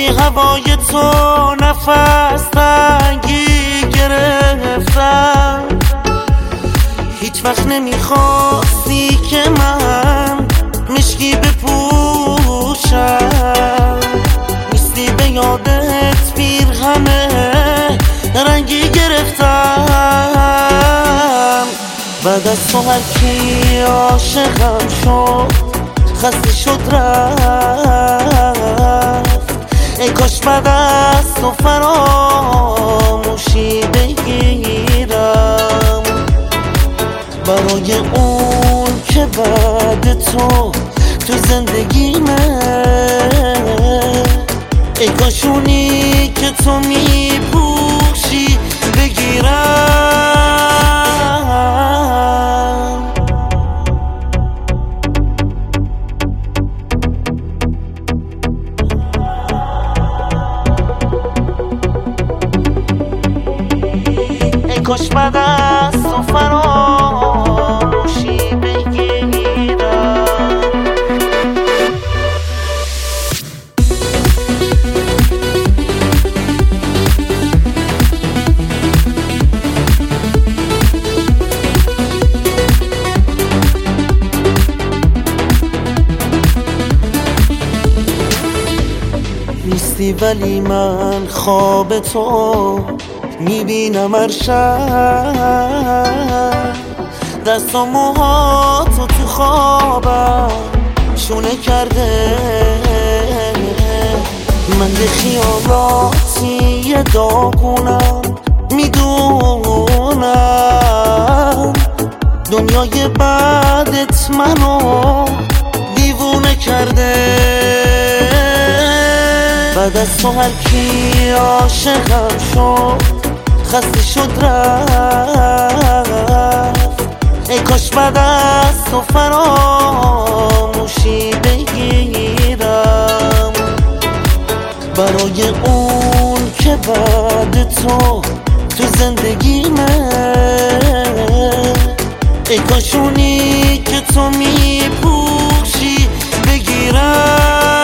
توی هوای تو نفس تنگی گرفتم. هیچ وقت نمیخواستی که من مشکی بپوشم، نیستی به یادت پیرهن رنگی گرفتم. بعد از تو هر کی عاشقم شد خسته شد رفت. ای کاش بعد از تو فراموشی بگیرم برای اون که بعد تو زندگیمه. ای کاش اونی که تو میپوشی بگیرم. ای کاش بعد از تو فراموشی بگیرم. نیستی ولی من خواب تو میبینم هر شب. دست و موهاتو تو خوابم شونه کرده. من به خیالاتی داغونم میدونم. دنیای بعدت منو دیوونه کرده. بعد از تو هر کی عاشقم شد خسته شد رفت. ای کاش بعد از تو فراموشی بگیرم برای اون که بعد تو زندگیمه. ای کاش اونی که تو میپوشی بگیرم.